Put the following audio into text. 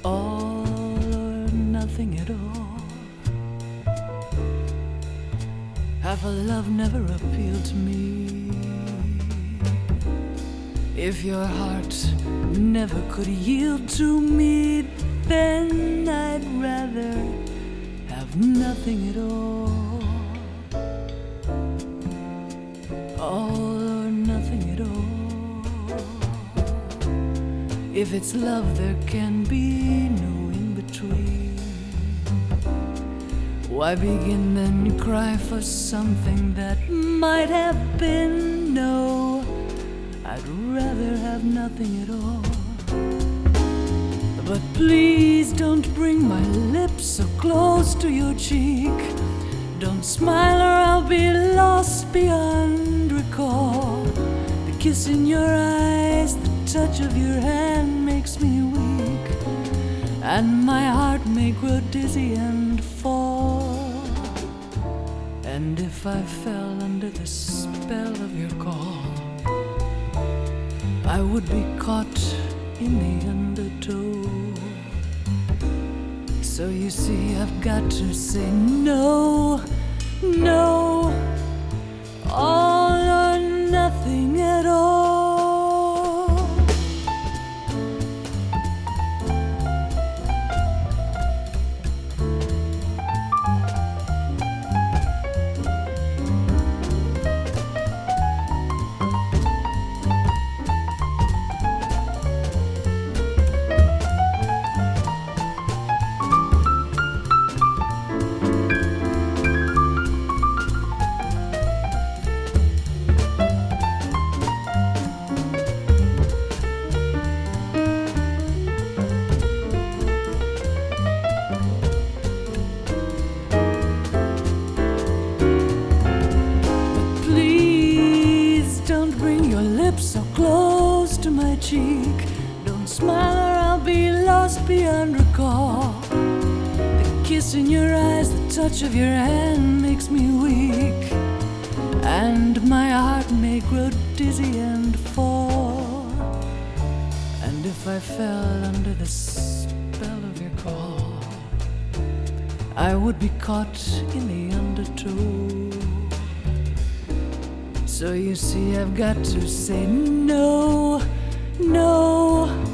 All or nothing at all. Half a love never appealed to me. If your heart never could yield to me, then I'd rather have nothing at all. All or nothing at all. If it's love, there can be no in-between. Why begin then cry for something that might have been? No, I'd rather have nothing at all. But please don't bring my lips so close to your cheek. Don't smile or I'll be lost beyond recall. The kiss in your eyes, the touch of your hand makes me weak, and my heart may grow dizzy and fall. And if I fell under the spell of your call, I would be caught in the undertow. So you see, I've got to say no, no, all or nothing at all. So close to my cheek, don't smile or I'll be lost beyond recall. The kiss in your eyes, the touch of your hand makes me weak, and my heart may grow dizzy and fall. And if I fell under the spell of your call, I would be caught in the undertow. So you see, I've got to say no, no.